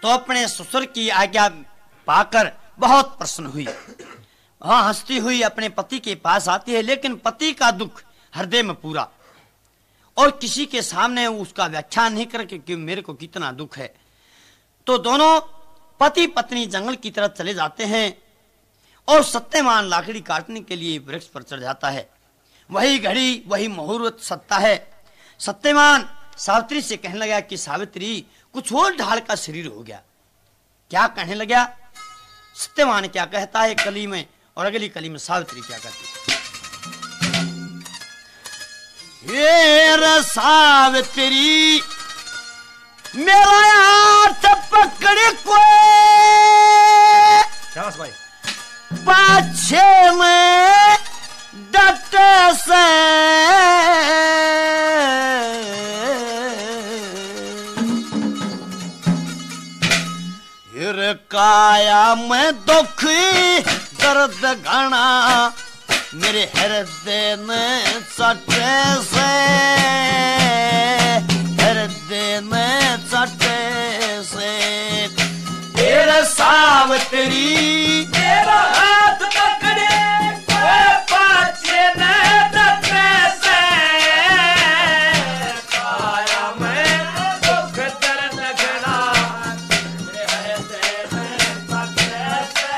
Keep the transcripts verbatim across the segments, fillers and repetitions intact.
तो अपने ससुर की आज्ञा पाकर बहुत प्रसन्न हुई। वहां हंसती हुई अपने पति के पास आती है, लेकिन पति का दुख हृदय में पूरा और किसी के सामने उसका व्याख्यान नहीं करके कि मेरे को कितना दुख है। तो दोनों पति पत्नी जंगल की तरफ चले जाते हैं और सत्यवान लाकड़ी काटने के लिए वृक्ष पर चढ़ जाता है। वही घड़ी वही मुहूर्त सत्ता है। सत्यवान सावित्री से कहने लगा कि सावित्री कुछ और ढाल का शरीर हो गया। क्या कहने लगा? सत्यवान क्या कहता है कली में और अगली कली में सावित्री क्या कहती है? ये सावित्री मेरा हाथ पकड़ कोई भाई पाछे में डटे से हिर काया में दुख दर्द घना मेरे हृदय में सटे से हृदय में सटे से तेरे सावित्री मेरा हाथ पकड़े पाछे न डटे से काया में दुख दर्द घना मेरे हृदय में सटे से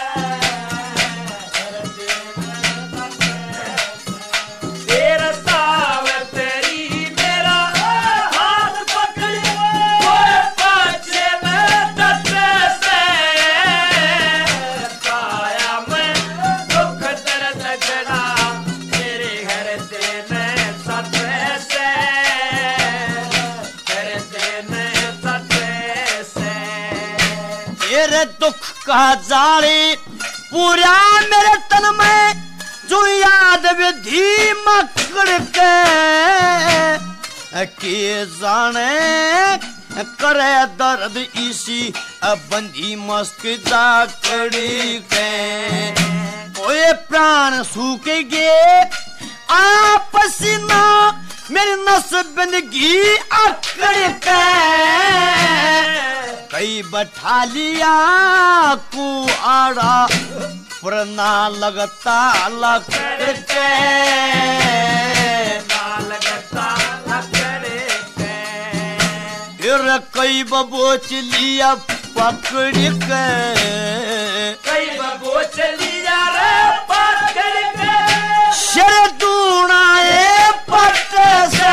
हृदय में सटे से तेरा सावित्री मेरा हाथ पकड़े पाछे न डटे से काया में दुख दर्द घना मेरे हृदय में सटे से हृदय में सटे से तेरे दुख का जाले पूरा मेरे तन में जो याद विधि मकड़ के के जाने करे दर्द इसी बंदी मस्क जाकड़ी के कोई प्राण सूख गए आपस ना मेरी नस बंदगी अकड़ के कई बैठा लिया को आड़ा पुरना लगता लकड़ के ना लगता लकड़ के फिर कई बबोच लिया पकड़ के कई बबोच लिया रे पकड़ के शर दूनाए पट से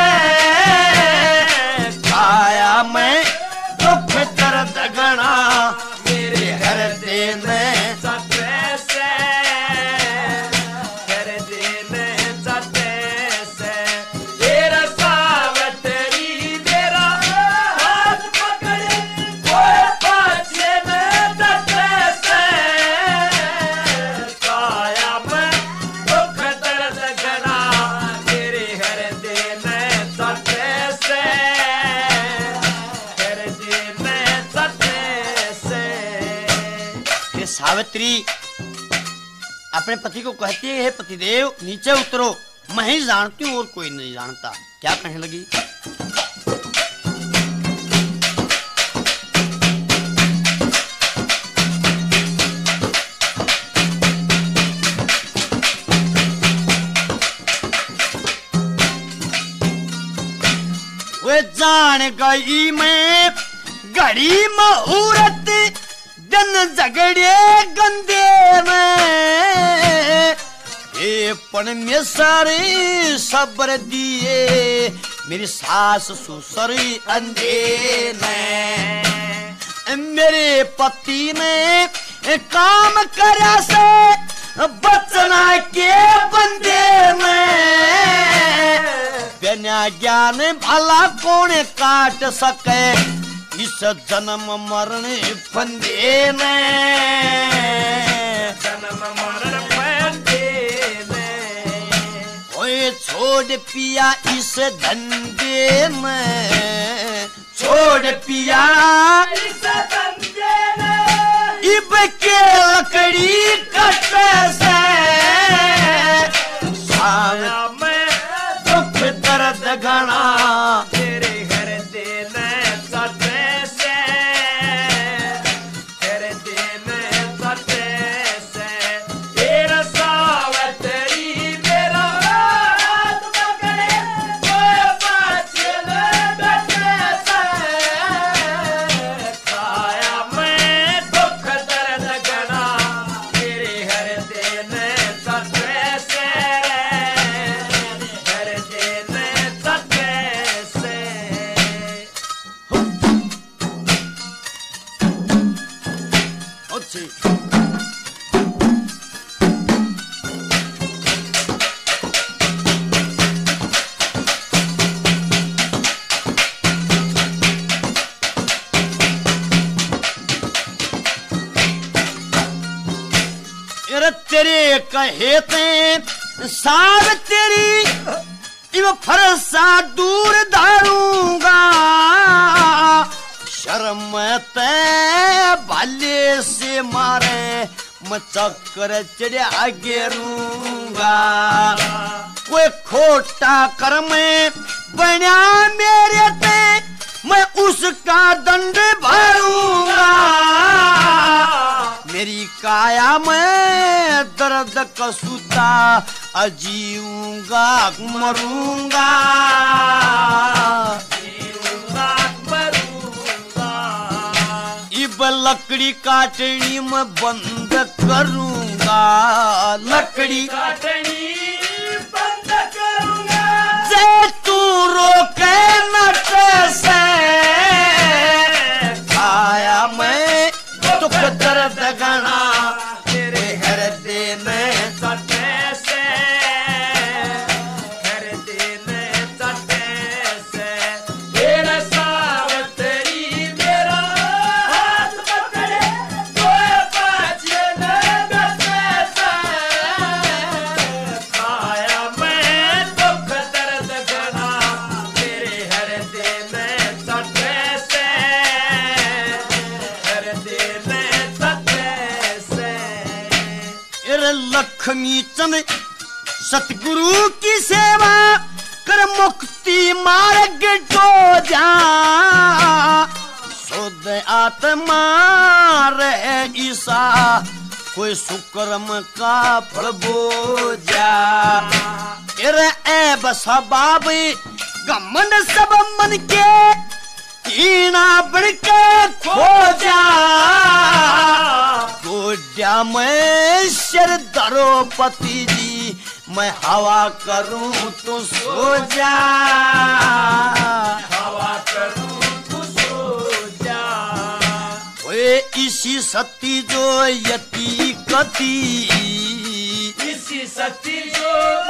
काया में दुख दर्द घना मेरे हृदय में सटे से हृदय में सटे से तेरा सावित्री मेरा हाथ पकड़े पाछे में डटे से काया में दुख दर्द घना मेरे हृदय में सटे से हृदय में सटे से ये सावित्री अपने पति को कहती है, हे पतिदेव नीचे उतरो, मैं ही जानती हूँ और कोई नहीं जानता। क्या कहने लगी? वे जान गई मैं घड़ी मुहूर्त दिन झगड़े गंदे में ये पण में सारे सब्र दिए मेरी सास ससुर अंधे ने मेरे पति ने काम करा से बचना के बंदे में बिना ज्ञान भला कौन काट सके इस जन्म मरण फंदे ने जन्म मरण फंदे में ओए छोड़ पिया इस धंधे में छोड़ पिया इस धंधे में इब के लकड़ी कट से काया में दुख दर्द घना तेरे हृदय में सटे से अच्छी। तेरे कहे ते साव तेरी इव फरसा दूर धारूंगा, शर्म ते भाले से मारे मैं चक्कर चढ़ा गिरूंगा। कोई खोटा कर्म बना मेरे ते मैं उसका दंड भरूंगा। मेरी काया में दर्द कसूता अजीऊंगा मरूंगा, जीऊंगा मरूंगा। इब लकड़ी काटनी में बंद करूंगा, लकड़ी काटनी बंद करूंगा। जे तू रोके न कैसे काया में दुख दर्द गना तेरे हृदय में सटे से, हृदय में सटे से। तेरे सावतरी मेरा हाथ पकड़े तो बचे न बचे से, काया में दुख दर्द गना तेरे हृदय में सटे से, हृदय में लक्ष्मी चंद सतगुरु की सेवा कर मुक्ति मार्ग तो जा, शुद्ध आत्मा रहे ईसा कोई सुकर्म का फल बोझा। तेरे ऐब सबाब घमंड सब मन के कीना बढ़ के खोजा। गोड्या में शर द्रौपदी जी मैं हवा करूं तो सो जा, हवा करूं तो सो जा। ओए इसी सती जो यति कति, इसी सती जो